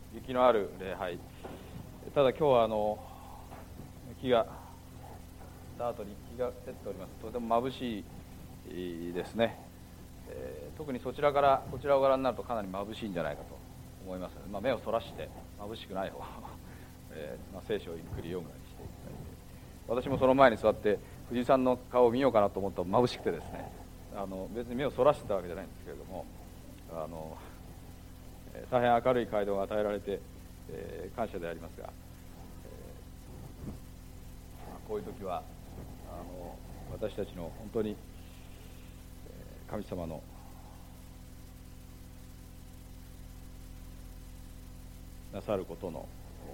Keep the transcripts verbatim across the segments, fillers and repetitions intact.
雪のある礼拝。ただ今日はあの日がた後に日が照っております。とても眩しいですね、えー、特にそちらからこちらをご覧になるとかなり眩しいんじゃないかと思いますので、まあ、目をそらして眩しくない方、えーまあ、聖書をゆっくり読むようにしていただいて、私もその前に座って藤井さんの顔を見ようかなと思ったら眩しくてですね、あの別に目をそらしてたわけじゃないんですけれども、あの大変明るい街道が与えられて、えー、感謝でありますが、えー、こういう時はあの私たちの本当に神様のなさることの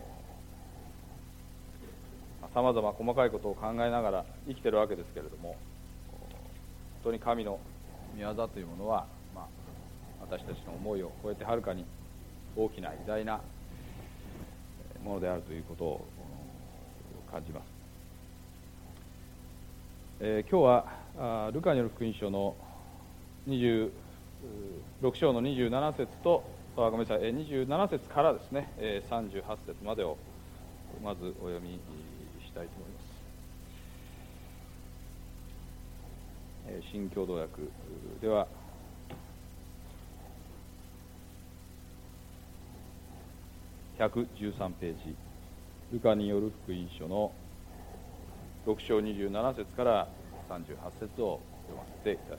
さまざま細かいことを考えながら生きてるわけですけれども、本当に神の御業というものは、まあ、私たちの思いを超えてはるかに大きな偉大なものであるということを感じます。えー、今日はルカによる福音書のにじゅうろく章のにじゅうなな節とあごめんなさいにじゅうなな節からですねさんじゅうはち節までをまずお読みしたいと思います。新共同訳ではひゃくじゅうさんページ、ルカによる福音書のろく章にじゅうなな節からさんじゅうはち節を読ませていただきます。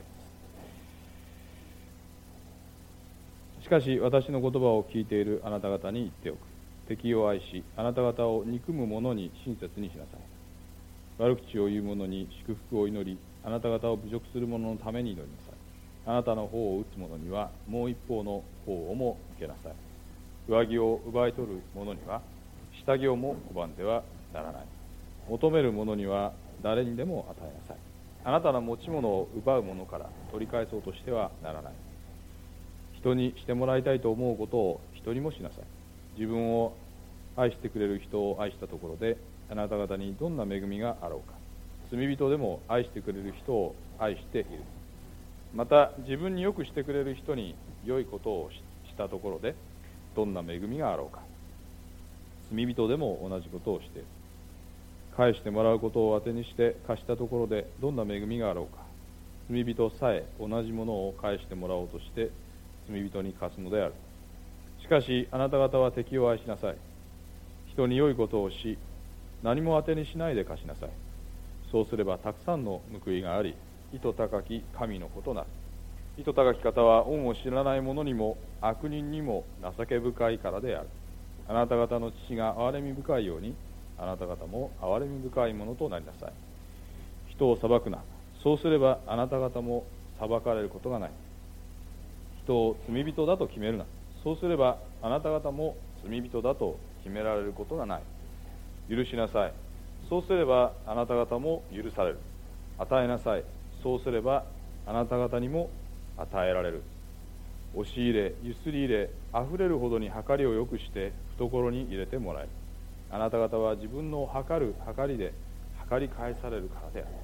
しかし私の言葉を聞いているあなた方に言っておく。敵を愛し、あなた方を憎む者に親切にしなさい。悪口を言う者に祝福を祈り、あなた方を侮辱する者のために祈りなさい。あなたの方を打つ者にはもう一方の方をも受けなさい。上着を奪い取る者には下着をも拒んではならない。求める者には誰にでも与えなさい。あなたの持ち物を奪う者から取り返そうとしてはならない。人にしてもらいたいと思うことを人にもしなさい。自分を愛してくれる人を愛したところであなた方にどんな恵みがあろうか。罪人でも愛してくれる人を愛している。また自分によくしてくれる人に良いことをしたところでどんな恵みがあろうか。罪人でも同じことをしている。返してもらうことを当てにして貸したところでどんな恵みがあろうか。罪人さえ同じものを返してもらおうとして罪人に貸すのである。しかしあなた方は敵を愛しなさい。人に良いことをし何も当てにしないで貸しなさい。そうすればたくさんの報いがあり、意図高き神のことなる。意図高き方は恩を知らない者にも悪人にも情け深いからである。あなた方の父が憐れみ深いようにあなた方も憐れみ深いものとなりなさい。人を裁くな。そうすればあなた方も裁かれることがない。人を罪人だと決めるな。そうすればあなた方も罪人だと決められることがない。許しなさい。そうすればあなた方も許される。与えなさい。そうすればあなた方にも与えられる。押し入れ、ゆすり入れ、あふれるほどに計りをよくして懐に入れてもらえる。あなた方は自分の計る計りで計り返されるからである。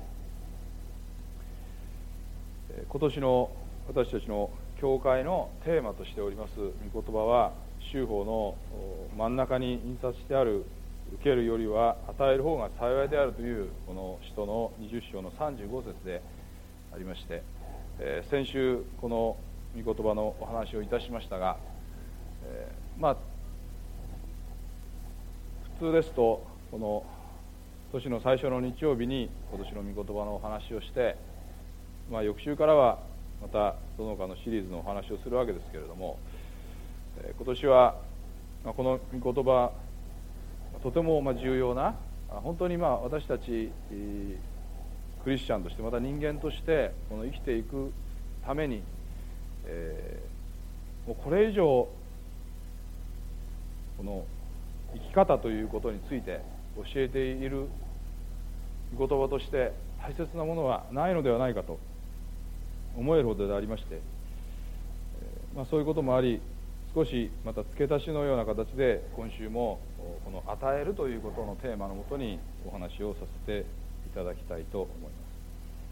今年の私たちの教会のテーマとしております御言葉は、修法の真ん中に印刷してある受けるよりは与える方が幸いであるというこの使徒のにじゅう章のさんじゅうご節でありまして、えー、先週この御言葉のお話をいたしましたが、えー、まあ普通ですとこの年の最初の日曜日に今年の御言葉のお話をして、まあ、翌週からはまたその他のシリーズのお話をするわけですけれども、えー、今年は、まあ、この御言葉とてもまあ重要な、本当にまあ私たちクリスチャンとして、また人間としてこの生きていくために、えー、もうこれ以上この生き方ということについて教えている御言葉として大切なものはないのではないかと思えるほどでありまして、えーまあ、そういうこともあり、少しまた付け足しのような形で今週もこの与えるということのテーマのもとにお話をさせていただきたいと思います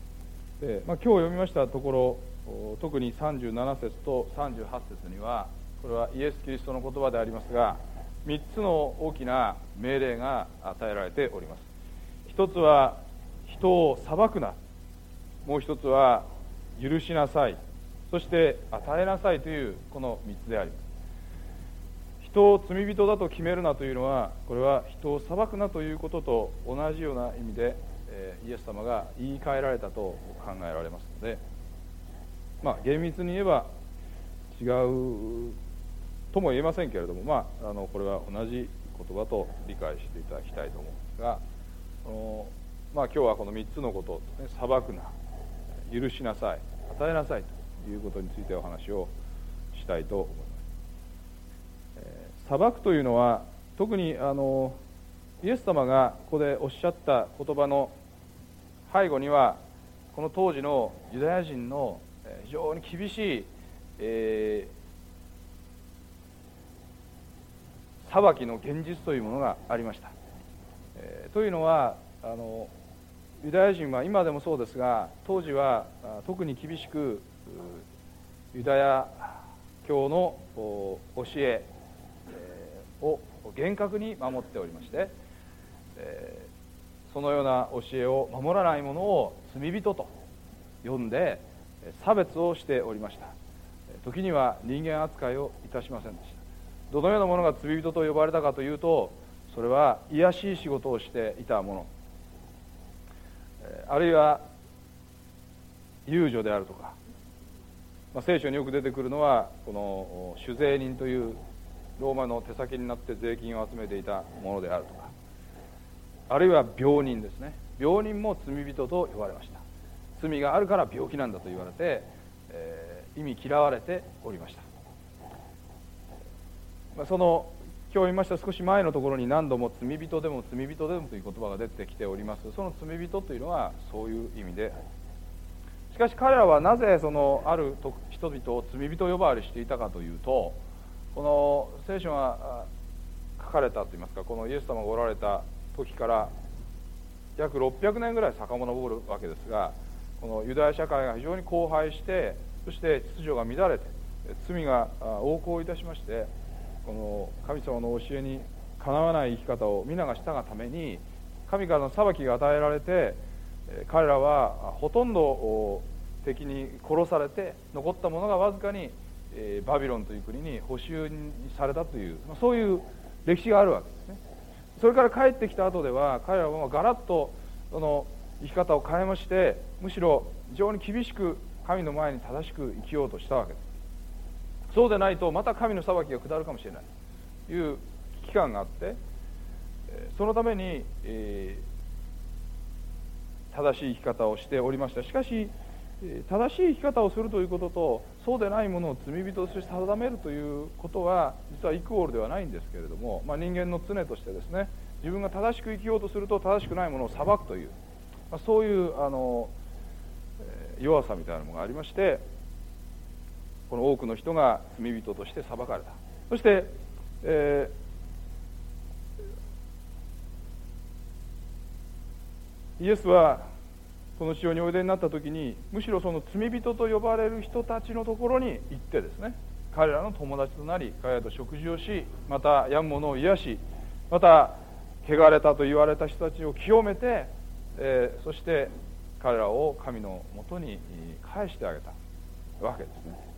。で、まあ、今日読みましたところ、特にさんじゅうなな節とさんじゅうはち節にはこれはイエス・キリストの言葉でありますが、みっつの大きな命令が与えられております。一つは人を裁くな、もう一つは許しなさい、そして与えなさいというこのみっつであります。人を罪人だと決めるなというのは、これは人を裁くなということと同じような意味で、えー、イエス様が言い換えられたと考えられますので、まあ厳密に言えば違うとも言えませんけれども、まあ、あのこれは同じ言葉と理解していただきたいと思うんですが、このまあ、今日はこのみっつのことですね、裁くな、許しなさい、与えなさいということについてお話をしたいと思います。えー、裁くというのは、特にあのイエス様がここでおっしゃった言葉の背後には、この当時のユダヤ人の非常に厳しい、えー裁きの現実というものがありました。えー、というのはあのユダヤ人は今でもそうですが、当時は特に厳しくユダヤ教の教えを厳格に守っておりまして、えー、そのような教えを守らない者を罪人と呼んで差別をしておりました。時には人間扱いをいたしませんでした。どのようなものが罪人と呼ばれたかというと、それは卑しい仕事をしていたもの、あるいは遊女であるとか、まあ、聖書によく出てくるのはこの酒税人というローマの手先になって税金を集めていたものであるとか、あるいは病人ですね。病人も罪人と呼ばれました。罪があるから病気なんだと言われて、えー、意味嫌われておりました。その今日言いました少し前のところに、何度も罪人でも罪人でもという言葉が出てきております。その罪人というのはそういう意味であります。しかし彼らはなぜそのある人々を罪人呼ばわりしていたかというと、この聖書が書かれたといいますか、このイエス様がおられた時から約ろっぴゃくねんぐらい遡るわけですが、このユダヤ社会が非常に荒廃して、そして秩序が乱れて罪が横行いたしまして、この神様の教えにかなわない生き方を皆がしたがために、神からの裁きが与えられて、彼らはほとんど敵に殺されて、残ったものがわずかにバビロンという国に捕囚にされたという、そういう歴史があるわけですね。それから帰ってきた後では、彼らはガラッとその生き方を変えまして、むしろ非常に厳しく神の前に正しく生きようとしたわけです。そうでないとまた神の裁きが下るかもしれないという危機感があって、そのために、えー、正しい生き方をしておりました。しかし正しい生き方をするということと、そうでないものを罪人として定めるということは実はイクオールではないんですけれども、まあ、人間の常としてですね、自分が正しく生きようとすると正しくないものを裁くという、まあ、そういうあの弱さみたいなものがありまして、この多くの人が罪人として裁かれた。そして、えー、イエスはこの地上においでになった時に、むしろその罪人と呼ばれる人たちのところに行ってですね、彼らの友達となり、彼らと食事をし、また病む者を癒し、また汚れたと言われた人たちを清めて、えー、そして彼らを神のもとに返してあげたわけですね。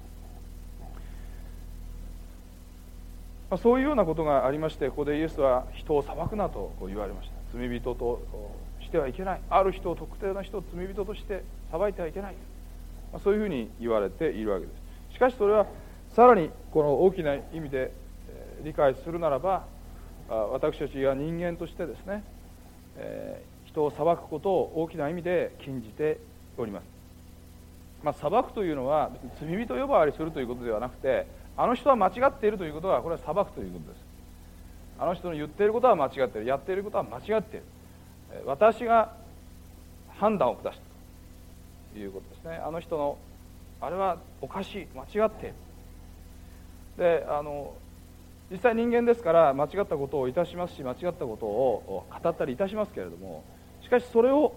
そういうようなことがありまして、ここでイエスは人を裁くなと言われました。罪人としてはいけない、ある人を特定の人を罪人として裁いてはいけない、そういうふうに言われているわけです。しかしそれはさらにこの大きな意味で理解するならば、私たちが人間としてですね、人を裁くことを大きな意味で禁じております。まあ、裁くというのは別に罪人呼ばわりするということではなくて、あの人は間違っているということは、これは裁くということです。あの人の言っていることは間違っている、やっていることは間違っている、私が判断を下したということですね。あの人のあれはおかしい、間違っている。で、あの実際人間ですから間違ったことをいたしますし、間違ったことを語ったりいたしますけれども、しかしそれを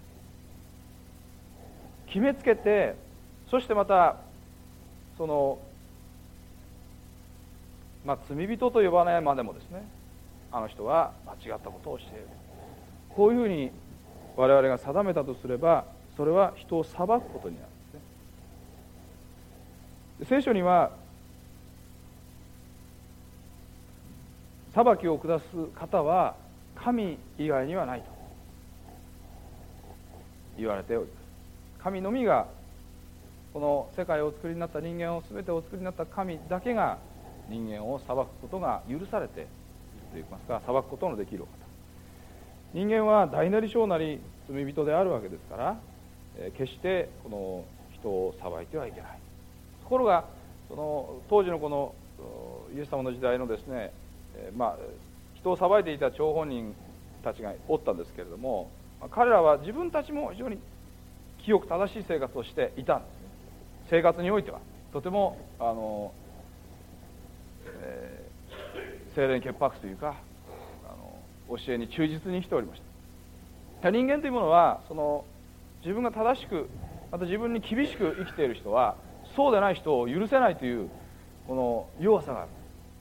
決めつけて、そしてまたそのまあ、罪人と呼ばないまでもですね、あの人は間違ったことをしている、こういうふうに我々が定めたとすれば、それは人を裁くことになるんですね。聖書には裁きを下す方は神以外にはないと言われております。神のみが、この世界をお作りになった人間を、全てお作りになった神だけが人間を裁くことが許されているといいますか、裁くことのできるお方。人間は大なり小なり罪人であるわけですから、えー、決してこの人を裁いてはいけない。ところがその当時のこのイエス様の時代のですね、えー、まあ人を裁いていた張本人たちがおったんですけれども、まあ、彼らは自分たちも非常に清く正しい生活をしていたんですね。生活においてはとてもあの、えー、清廉潔白というか、あの教えに忠実にしておりました。人間というものは、その自分が正しく、また自分に厳しく生きている人はそうでない人を許せないというこの弱さがある。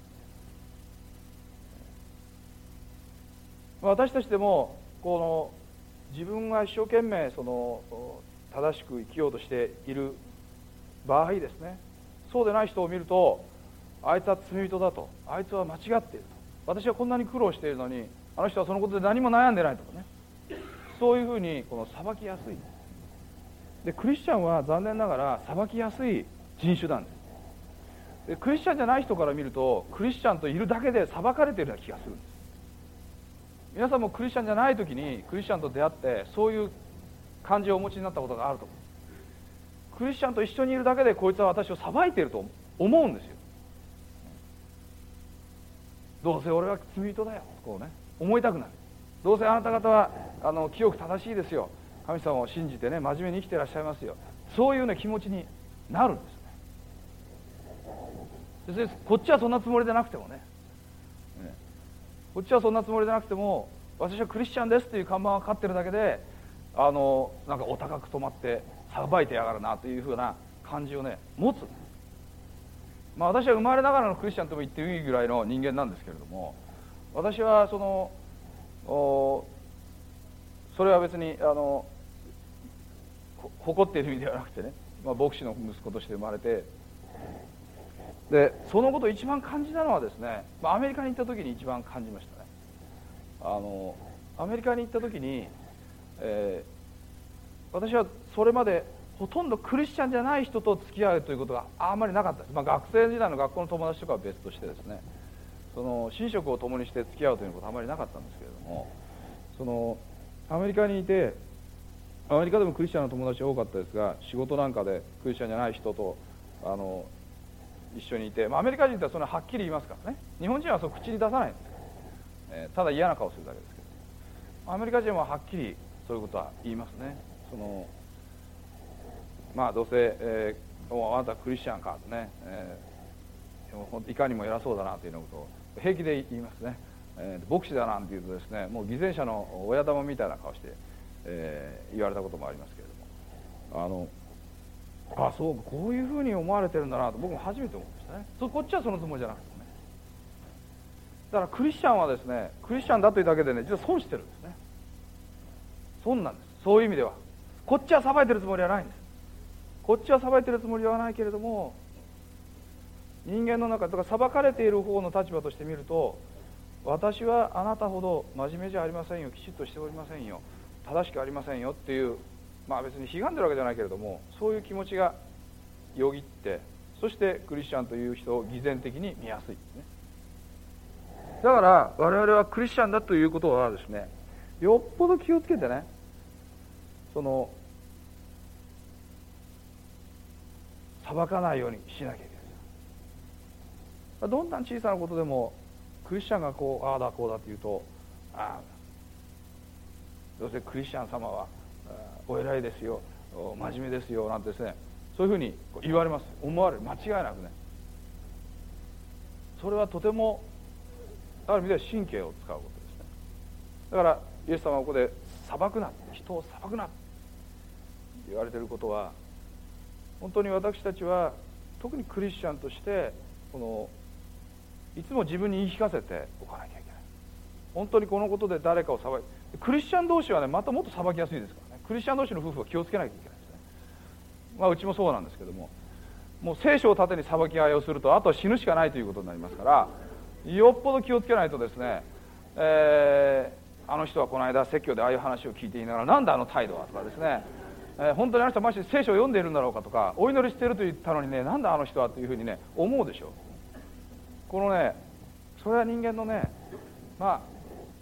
私たちでもこの自分が一生懸命その正しく生きようとしている場合ですね、そうでない人を見ると、あいつは罪人だと、あいつは間違っていると、私はこんなに苦労しているのにあの人はそのことで何も悩んでないとかね、そういうふうにこの裁きやすい。でクリスチャンは残念ながら裁きやすい人種なんです。でクリスチャンじゃない人から見ると、クリスチャンといるだけで裁かれているような気がするんです。皆さんもクリスチャンじゃない時にクリスチャンと出会ってそういう感じをお持ちになったことがあると思う。クリスチャンと一緒にいるだけでこいつは私を裁いていると思うんですよ。どうせ俺は罪人だよ、こうね思いたくなる。どうせあなた方はあの清く正しいですよ、神様を信じてね真面目に生きていらっしゃいますよ、そういうね気持ちになるんですね。でこっちはそんなつもりでなくてもね、ねこっちはそんなつもりでなくても、私はクリスチャンですという看板がかかってるだけで、あのなんかお高く止まって裁いてやがるなというふうな感じをね持つ。まあ私は生まれながらのクリスチャンとも言っていいぐらいの人間なんですけれども、私はそのおそれは別にあの誇っている意味ではなくてね、まあ、牧師の息子として生まれて、でそのことを一番感じたのはですね、まあ、アメリカに行った時に一番感じましたね。あのアメリカに行った時に、えー、私はそれまでほとんどクリスチャンじゃない人と付き合うということがあんまりなかったです。まあ、学生時代の学校の友達とかは別としてですね、その寝食を共にして付き合うということはあまりなかったんですけれども、そのアメリカにいて、アメリカでもクリスチャンの友達多かったですが、仕事なんかでクリスチャンじゃない人とあの一緒にいて、まあ、アメリカ人ってそれはっきり言いますからね。日本人はそう口に出さないんです、えー、ただ嫌な顔するだけですけど、アメリカ人ははっきりそういうことは言いますね。そのまあどうせ、えー、あなたクリスチャンかとね、えー、いかにも偉そうだなというようなことを平気で言いますね。えー、牧師だなんて言うとですね、もう偽善者の親玉みたいな顔して、えー、言われたこともありますけれども、あのあそうこういうふうに思われてるんだなと僕も初めて思いましたね。そこっちはそのつもりじゃなくてね。だからクリスチャンはですね、クリスチャンだというだけでね実は損してるんですね。損なんです。そういう意味ではこっちは裁いてるつもりはないんです。こっちは裁いてるつもりはないけれども、人間の中とか裁かれている方の立場として見ると、私はあなたほど真面目じゃありませんよ、きちっとしておりませんよ、正しくありませんよっていう、まあ別に悲願でるわけじゃないけれども、そういう気持ちがよぎって、そしてクリスチャンという人を偽善的に見やすいですね。だから我々はクリスチャンだということはですね、よっぽど気をつけてね、その裁かないようにしなきゃいけない。どんな小さなことでもクリスチャンがこうああだこうだと言うと、ああどうせクリスチャン様はお偉いですよ、真面目ですよなんてですね、そういうふうに言われます。思われる。間違いなくね。それはとてもある意味では神経を使うことですね。だからイエス様はここで裁くな、人を裁くなと言われていることは、本当に私たちは特にクリスチャンとしてこのいつも自分に言い聞かせておかなきゃいけない。本当にこのことで誰かを裁いて、クリスチャン同士はねまたもっと裁きやすいですからね。クリスチャン同士の夫婦は気をつけなきゃいけないですね。まあうちもそうなんですけども、もう聖書を盾に裁き合いをするとあとは死ぬしかないということになりますから、よっぽど気をつけないとですね、えー、あの人はこの間説教でああいう話を聞いていながらなんだあの態度はとかですね、えー、本当にあの人はマジで聖書を読んでいるんだろうかとか、お祈りしていると言ったのにねなんだあの人はというふうにね思うでしょう。このねそれは人間のね、まあ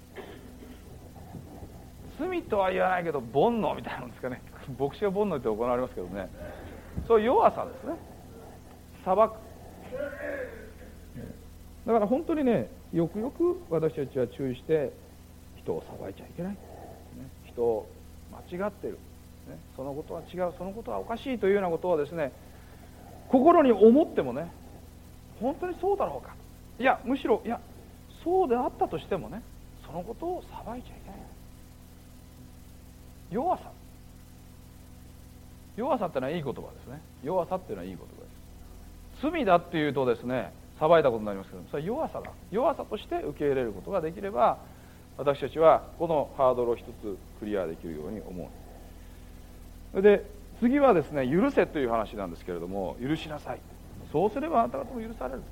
罪とは言わないけど煩悩みたいなんですかね。牧師が煩悩って行われますけどね、そういう弱さですね。裁く。だから本当にねよくよく私たちは注意して人を裁いちゃいけない、ね、人を間違ってる、ね、そのことは違う、そのことはおかしいというようなことはですね、心に思ってもね本当にそうだろうか、いやむしろいやそうであったとしてもねそのことを裁いちゃいけない。弱さ弱さってのはいい言葉ですね。弱さっていうのはいい言葉です。罪だっていうとですね裁いたことになりますけども、それは弱さだ。弱さとして受け入れることができれば私たちはこのハードルを一つクリアできるように思う。で次はですね許せという話なんですけれども、許しなさい、そうすればあなた方も許される。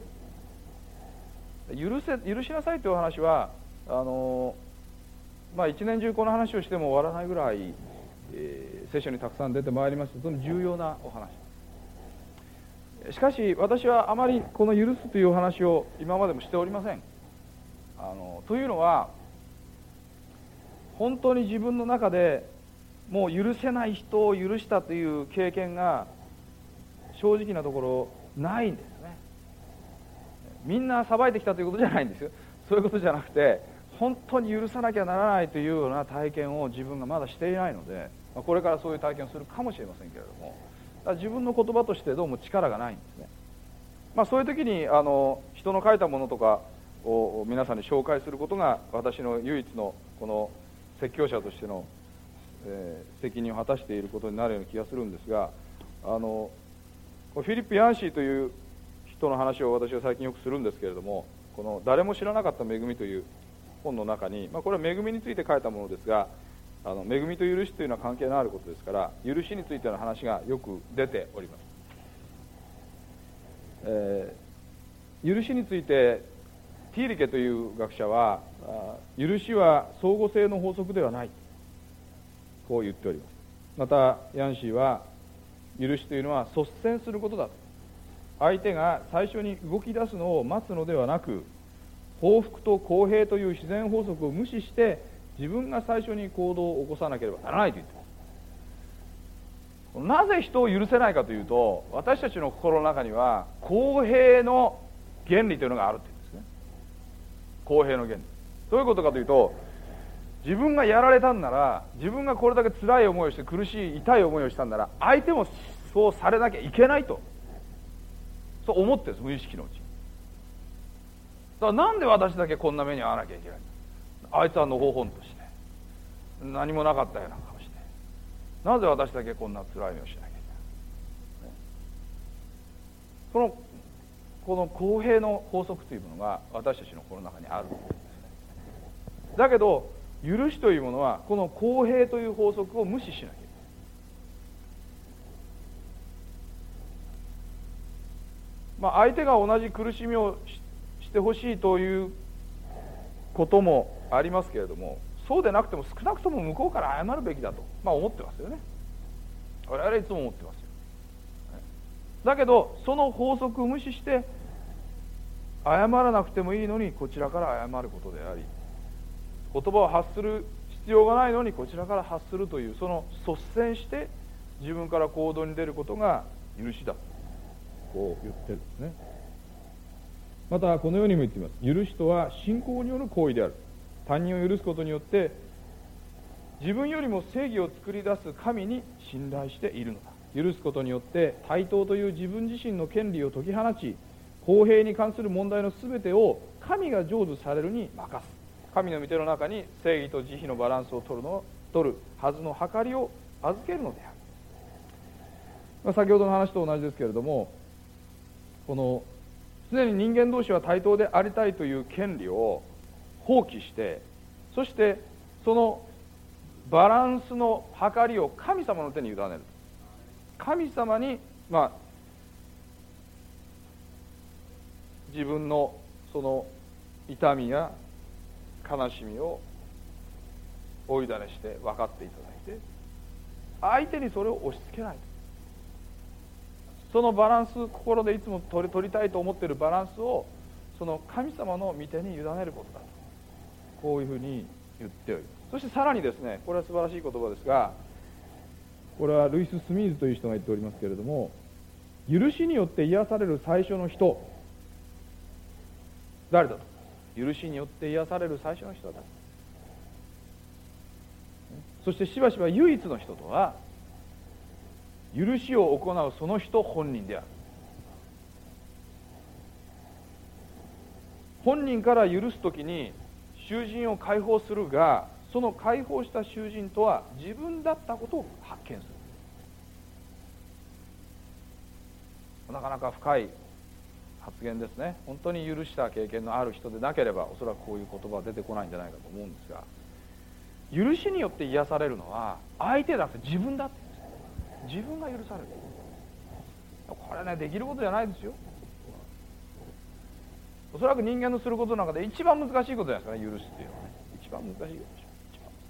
許せ許しなさいという話はあのまあ一年中この話をしても終わらないぐらい、えー、聖書にたくさん出てまいりまして、とても重要なお話。しかし私はあまりこの許すというお話を今までもしておりません。あのというのは本当に自分の中でもう許せない人を許したという経験が正直なところないんですね。みんな裁いてきたということじゃないんですよ。そういうことじゃなくて本当に許さなきゃならないというような体験を自分がまだしていないので、これからそういう体験をするかもしれませんけれども、自分の言葉としてどうも力がないんですね。まあ、そういう時にあの人の書いたものとかを皆さんに紹介することが私の唯一のこの説教者としての、えー、責任を果たしていることになるような気がするんですが、あのフィリップ・ヤンシーという人の話を私は最近よくするんですけれども、この誰も知らなかった恵みという本の中に、まあ、これは恵みについて書いたものですが、あの恵みと許しというのは関係のあることですから許しについての話がよく出ております。えー、許しについてティーリケという学者は許しは相互性の法則ではない、こう言っております。またヤンシーは許しというのは率先することだと、相手が最初に動き出すのを待つのではなく報復と公平という自然法則を無視して自分が最初に行動を起こさなければならないと言っています。なぜ人を許せないかというと、私たちの心の中には公平の原理というのがあるというんですね。公平の原理、どういうことかというと、自分がやられたんなら、自分がこれだけ辛い思いをして苦しい痛い思いをしたんなら相手もそうされなきゃいけないと、そう思ってるんです、無意識のうち。だからなんで私だけこんな目に遭わなきゃいけないんだ、あいつはのほほんとして何もなかったような顔して、なぜ私だけこんな辛い目をしなきゃいけない、ね、このこの公平の法則というものが私たちの心の中にあるんですね。だけど許しというものはこの公平という法則を無視しなきゃいけない。まあ、相手が同じ苦しみを し, してほしいということもありますけれども、そうでなくても少なくとも向こうから謝るべきだと、まあ、思ってますよね。我々はいつも思ってますよ。だけどその法則を無視して謝らなくてもいいのにこちらから謝ることであり、言葉を発する必要がないのにこちらから発するという、その率先して自分から行動に出ることが許しだ、こう言ってるんですね。またこのようにも言っています。許しとは信仰による行為である。他人を許すことによって自分よりも正義を作り出す神に信頼しているのだ。許すことによって対等という自分自身の権利を解き放ち、公平に関する問題の全てを神が成就されるに任す。神の御手の中に正義と慈悲のバランスを取るの取るはずの計りを預けるのである。まあ、先ほどの話と同じですけれども、この常に人間同士は対等でありたいという権利を放棄して、そしてそのバランスの計りを神様の手に委ねる。神様に、まあ、自分のその痛みや悲しみをお委ねして分かっていただいて、相手にそれを押し付けない。そのバランス、心でいつも取り、取りたいと思っているバランスをその神様の御手に委ねることだと、こういうふうに言っております。そしてさらにですね、これは素晴らしい言葉ですが、これはルイス・スミーズという人が言っておりますけれども、許しによって癒される最初の人、誰だと。許しによって癒される最初の人は誰だ。そしてしばしば唯一の人とは、許しを行うその人本人である。本人から許すときに囚人を解放するが、その解放した囚人とは自分だったことを発見する。なかなか深い発言ですね。本当に許した経験のある人でなければ、おそらくこういう言葉は出てこないんじゃないかと思うんですが、許しによって癒されるのは相手だって自分だって言うんです。自分が許される。これね、できることじゃないですよ。おそらく人間のすることの中で一番難しいことじゃないですかね、許すっていうのはね。一番難しいことでしょ。一番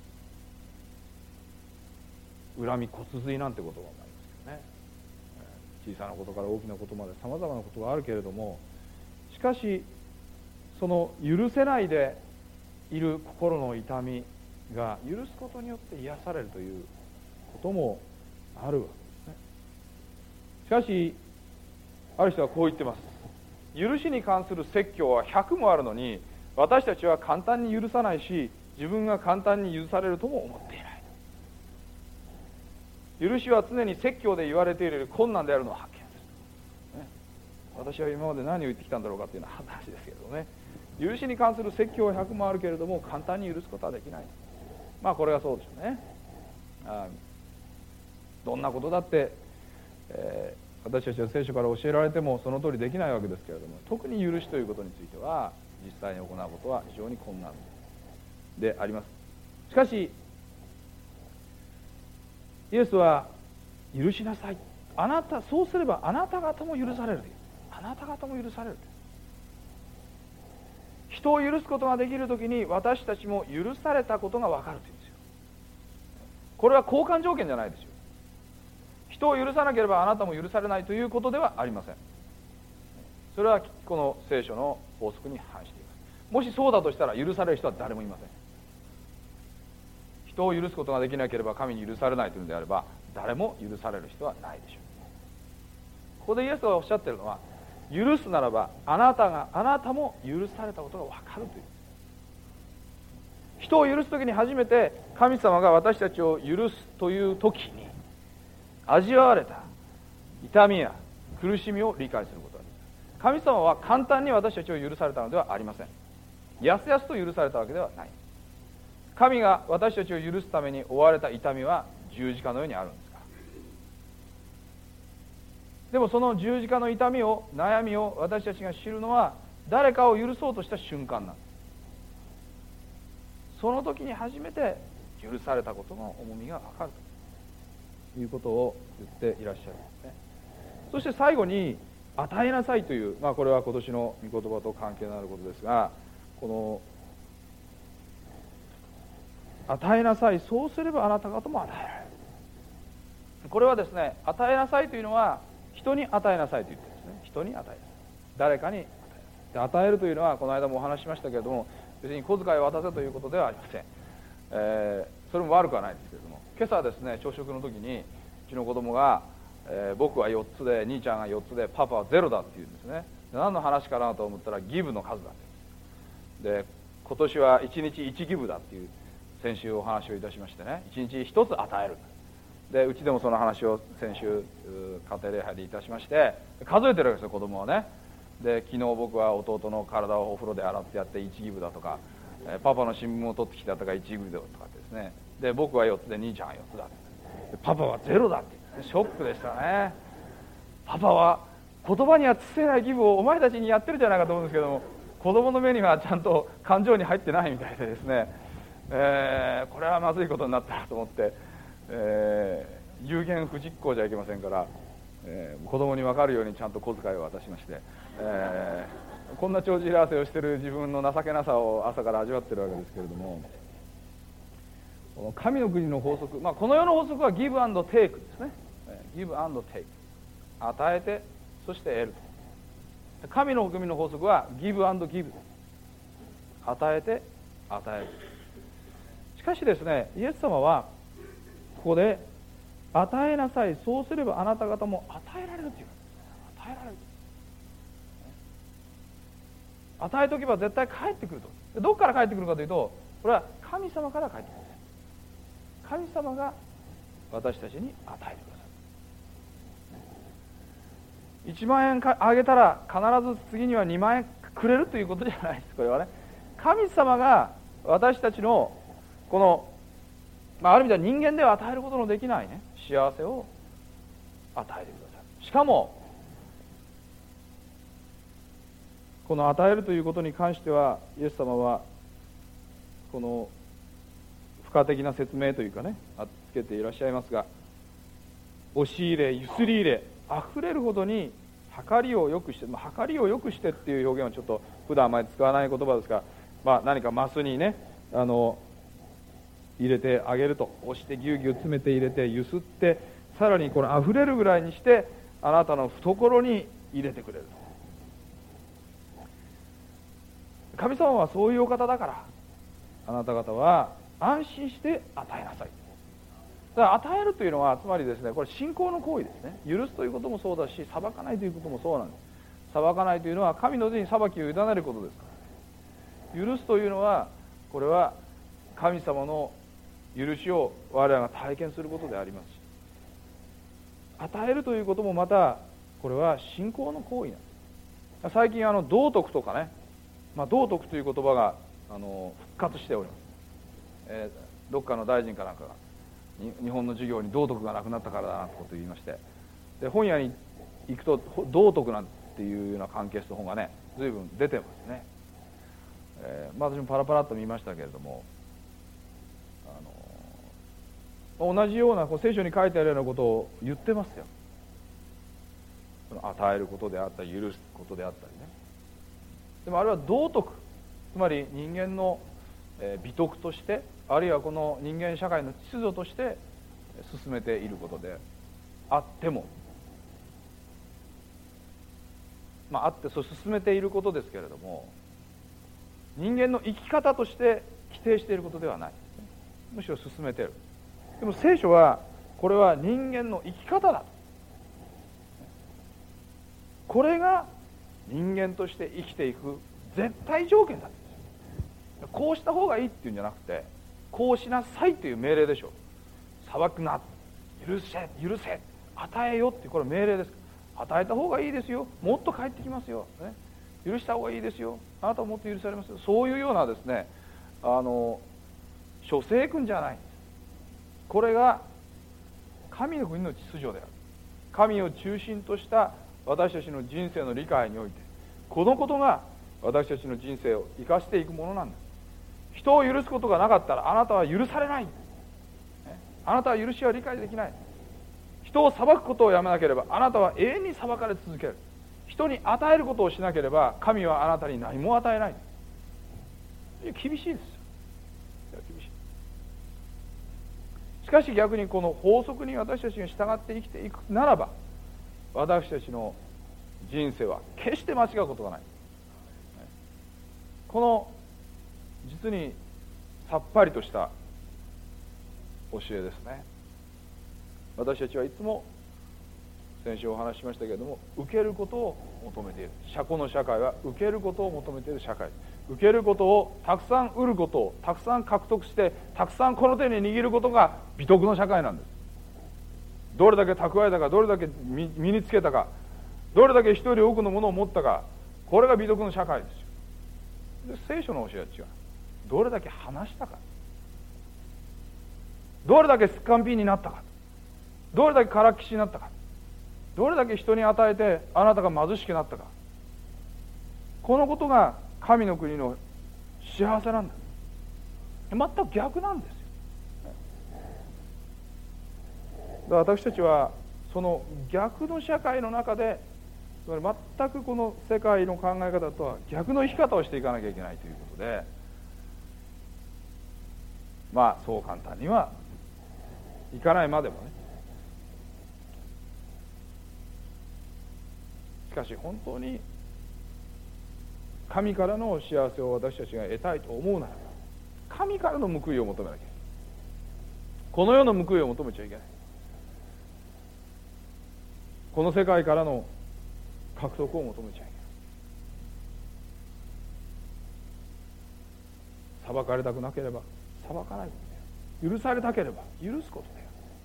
難しい。恨み骨髄なんて言葉もありますけどね。小さなことから大きなことまでさまざまなことがあるけれども、しかしその許せないでいる心の痛みが許すことによって癒されるということもあるわけですね。しかしある人はこう言ってます。許しに関する説教はひゃくもあるのに、私たちは簡単に許さないし、自分が簡単に許されるとも思っていない。許しは常に説教で言われているより困難であるのは発見です、ね、私は今まで何を言ってきたんだろうかというような話ですけれどね。許しに関する説教はひゃくもあるけれども、簡単に許すことはできない。まあこれはそうでしょうね。あどんなことだって、えー、私たちは聖書から教えられてもその通りできないわけですけれども、特に許しということについては実際に行うことは非常に困難であります。しかしイエスは許しなさい、あなたそうすればあなた方も許される、あなた方も許される。人を許すことができるときに私たちも許されたことが分かるというんですよ。これは交換条件じゃないですよ。人を許さなければあなたも許されないということではありません。それはこの聖書の法則に反しています。もしそうだとしたら許される人は誰もいません。人を許すことができなければ神に許されないというのであれば、誰も許される人はないでしょう。ここでイエスがおっしゃっているのは、許すならばあなたがあなたも許されたことが分かるという。人を許すときに初めて神様が私たちを許すという時に味わわれた痛みや苦しみを理解することができる。神様は簡単に私たちを許されたのではありません。やすやすと許されたわけではない。神が私たちを許すために負われた痛みは十字架のようにあるんですから。でもその十字架の痛みを、悩みを私たちが知るのは誰かを許そうとした瞬間なんです。その時に初めて許されたことの重みが分かるということを言っていらっしゃるんですね。そして最後に与えなさいという、まあ、これは今年の御言葉と関係のあることですが、この与えなさい、そうすればあなた方も与えられる。これはですね、与えなさいというのは人に与えなさいと言ってるんですね。人に与えなさい、誰かに与えなさい。与えるというのはこの間もお話ししましたけれども、別に小遣いを渡せということではありません。えー、それも悪くはないですけれども、今朝ですね、朝食の時にうちの子供が、えー、僕はよっつで兄ちゃんがよっつでパパはゼロだって言うんですね。何の話かなと思ったらギブの数だってで、今年はいちにちいちギブだっていう先週お話をいたしましてね、いちにちひとつ与える。でうちでもその話を先週家庭礼拝でいたしまして、数えてるわけですよ、子供はね。で昨日僕は弟の体をお風呂で洗ってやっていちギブだとか、パパの新聞を取ってきたとかいちギブだとかですね。で僕はよっつで兄ちゃんはよっつだって、パパはゼロだって、ショックでしたね。パパは言葉にはつせない義務をお前たちにやってるじゃないかと思うんですけども、子供の目にはちゃんと感情に入ってないみたいでですね、えー、これはまずいことになったなと思って、えー、有言不実行じゃいけませんから、えー、子供に分かるようにちゃんと小遣いを渡しまして、えー、こんな帳尻合わせをしている自分の情けなさを朝から味わっているわけですけれども、この神の国の法則、まあ、この世の法則はギブアンドテイクですね。ギブアンドテイク、与えてそして得ると。神の国の法則はギブアンドギブ、与えて与える。しかしですね、イエス様はここで与えなさい、そうすればあなた方も与えられるという、与えられる、与えとけば絶対返ってくると。どこから返ってくるかというと、これは神様から返ってくる。神様が私たちに与えてくださる。いちまん円あげたら必ず次にはにまん円くれるということじゃないです。これはね、神様が私たちのこの、まあ、ある意味では人間では与えることのできないね、幸せを与えてくださる。しかもこの与えるということに関しては、イエス様はこの付加的な説明というかね、つけていらっしゃいますが、押し入れ、ゆすり入れ、あふれるほどに計りをよくして、まあ、計りをよくしてっていう表現はちょっと普段あまり使わない言葉ですが、まあ、何かマスにね、あの入れてあげると、押してぎゅうぎゅう詰めて入れてゆすって、さらにこのあふれるぐらいにしてあなたの懐に入れてくれると。神様はそういうお方だから、あなた方は安心して与えなさい。だから与えるというのは、つまりですね、これ信仰の行為ですね。許すということもそうだし、裁かないということもそうなんです。裁かないというのは神の手に裁きを委ねることですから。許すというのは、これは神様の許しを我々が体験することでありますし、与えるということもまたこれは信仰の行為なんです。最近あの道徳とかね、まあ、道徳という言葉があの復活しております。えー、どっかの大臣かなんかが日本の授業に道徳がなくなったからだなってことを言いまして、で本屋に行くと道徳なんていうような関係する本がね、随分出てますね。えーまあ、私もパラパラっと見ましたけれども、あの同じようなこう聖書に書いてあるようなことを言ってますよ。その与えることであったり、許すことであったりね。でもあれは道徳、つまり人間の美徳として、あるいはこの人間社会の秩序として進めていることであっても、まああってそう進めていることですけれども、人間の生き方として規定していることではない、むしろ進めている。でも聖書はこれは人間の生き方だと、これが人間として生きていく絶対条件だ。こうした方がいいっていうんじゃなくて、こうしなさいという命令でしょう。裁くな、許せ、許せ、与えよっていう、これ命令です。与えた方がいいですよ、もっと返ってきますよ、ね、許した方がいいですよ、あなたはもっと許されますよ、そういうようなですね、あの諸聖訓じゃない。これが神の国の秩序である。神を中心とした私たちの人生の理解において、このことが私たちの人生を生かしていくものなんです。人を許すことがなかったらあなたは許されない、あなたは許しは理解できない。人を裁くことをやめなければあなたは永遠に裁かれ続ける。人に与えることをしなければ神はあなたに何も与えない。厳しいですよ、厳しい。しかし逆にこの法則に私たちが従って生きていくならば、私たちの人生は決して間違うことがない。この実にさっぱりとした教えですね。私たちはいつも先週お話ししましたけれども、受けることを求めている。この社会は受けることを求めている社会。受けることをたくさん得ることをたくさん獲得して、たくさんこの手に握ることが美徳の社会なんです。どれだけ蓄えたか、どれだけ身につけたか、どれだけ一人多くのものを持ったか、これが美徳の社会ですよ。で聖書の教えは違う。どれだけ話したか、どれだけすっかんぴんになったか、どれだけからっきしになったか、 どれだけ人に与えてあなたが貧しくなったか、このことが神の国の幸せなんだ。全く逆なんですよ。だから私たちはその逆の社会の中で、つまり全くこの世界の考え方とは逆の生き方をしていかなきゃいけないということで、まあそう簡単にはいかないまでもね、しかし本当に神からの幸せを私たちが得たいと思うならば、神からの報いを求めなきゃいけない。この世の報いを求めちゃいけない。この世界からの獲得を求めちゃいけない。裁かれたくなければ裁かないことで、許されたければ許すことで、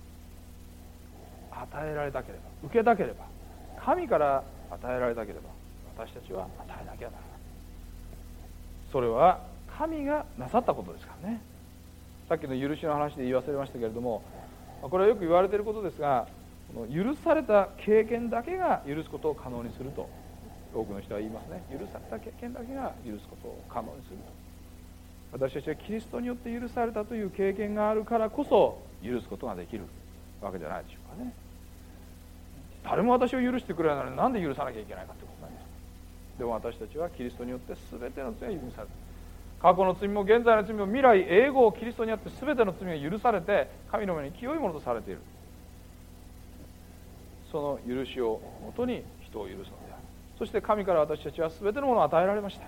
与えられたければ受けたければ、神から与えられたければ私たちは与えなきゃならない。それは神がなさったことですからね。さっきの許しの話で言い忘れましたけれども、これはよく言われていることですが、許された経験だけが許すことを可能にすると多くの人は言いますね。許された経験だけが許すことを可能にすると。私たちはキリストによって許されたという経験があるからこそ許すことができるわけじゃないでしょうかね。誰も私を許してくれないのになんで許さなきゃいけないかということなんです。でも私たちはキリストによって全ての罪が許された。過去の罪も現在の罪も未来永劫キリストによって全ての罪が許されて、神の目に清いものとされている。その許しをもとに人を許すのである。そして神から私たちは全てのものを与えられました。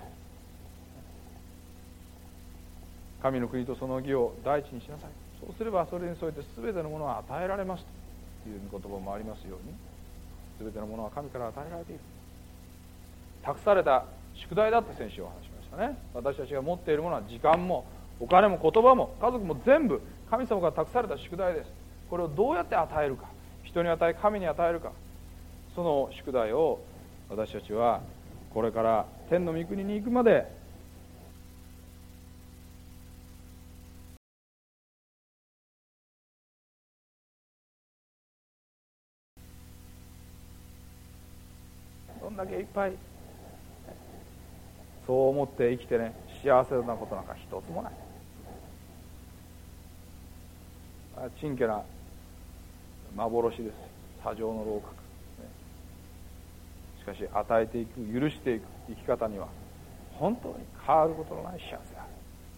神の国とその義を第一にしなさい。そうすればそれに添えて全てのものは与えられますという言葉もありますように、全てのものは神から与えられている。託された宿題だって先週お話しましたね。私たちが持っているものは時間もお金も言葉も家族も全部神様から託された宿題です。これをどうやって与えるか、人に与え神に与えるか、その宿題を私たちはこれから天の御国に行くまでどんだけいっぱいそう思って生きてね、幸せなことなんか一つもない。ちんけな幻です。砂上の楼閣、しかし与えていく、許していく生き方には本当に変わることのない幸せがある。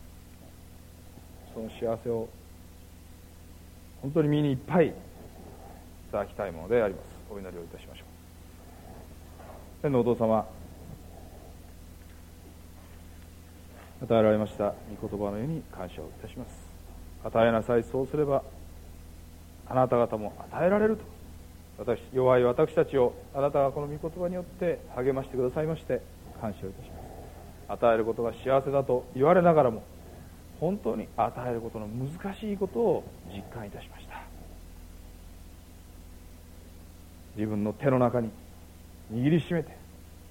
その幸せを本当に身にいっぱいいただきたいものであります。お祈りをいたしましょう。天のお父様、与えられました御言葉のように感謝をいたします。与えなさい、そうすればあなた方も与えられると。私弱い私たちをあなたがこの御言葉によって励ましてくださいまして感謝をいたします。与えることが幸せだと言われながらも、本当に与えることの難しいことを実感いたしました。自分の手の中に握りしめて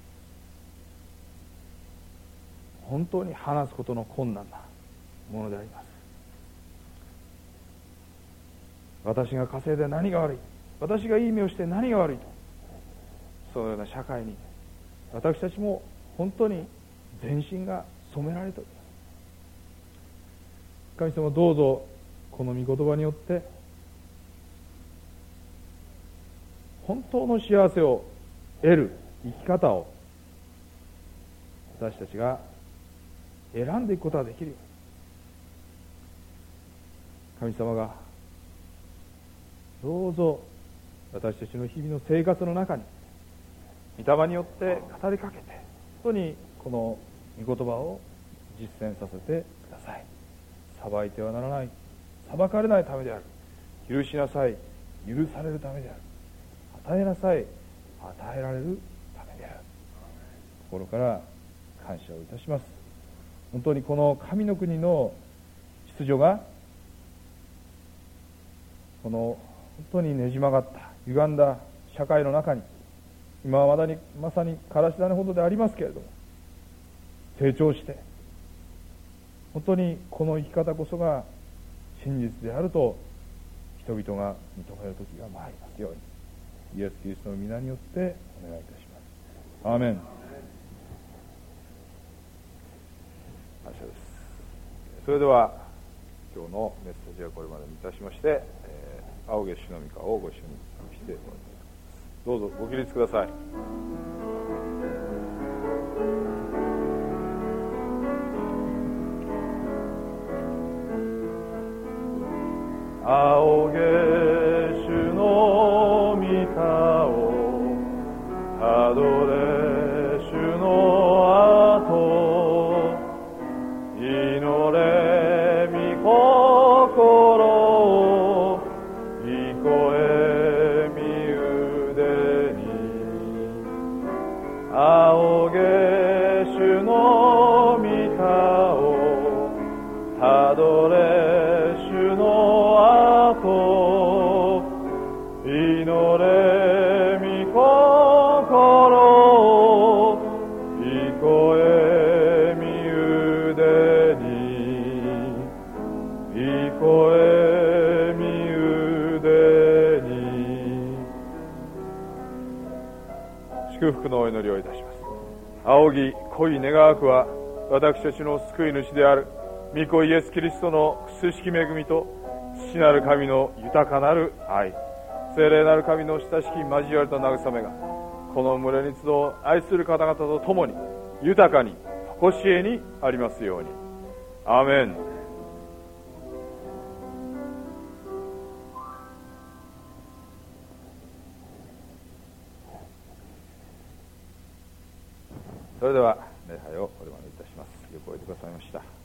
本当に話すことの困難なものであります。私が稼いで何が悪い、私がいい目をして何が悪いと、そのような社会に私たちも本当に全身が染められております。神様、どうぞこの御言葉によって本当の幸せを得る生き方を私たちが選んでいくことができるように、神様がどうぞ私たちの日々の生活の中に御霊によって語りかけて、本当にこの御言葉を実践させてください。裁いてはならない、裁かれないためである。許しなさい、許されるためである。与えなさい、与えられるためである。心から感謝をいたします。本当にこの神の国の秩序がこの本当にねじ曲がった歪んだ社会の中に、今はまだにまさにからし種ほどでありますけれども、成長して本当にこの生き方こそが真実であると人々が認める時が参りますように、 イエス・キリストの皆によってお願いいたします。アーメン。 感謝です。それでは今日のメッセージはこれまでにいたしまして、えー、青毛主の御顔をご一緒に賛美してもらいます。どうぞご起立ください。青毛主の御顔たどれ主の後祈れ御心を聞こえ御腕に青毛主の御顔たどれ主の後祈れ御心を聞こえ御腕に聞こえ御腕に祝福のお祈りをいたします。仰ぎ恋願わくは私たちの救い主である御子イエス・キリストのくすしき恵みと父なる神の豊かなる愛、聖霊なる神の親しき交わりと慰めがこの群れに集う愛する方々と共に豊かに常しえにありますように。アーメン。それでは礼拝をこれまでいたします。よくおいてくださいました。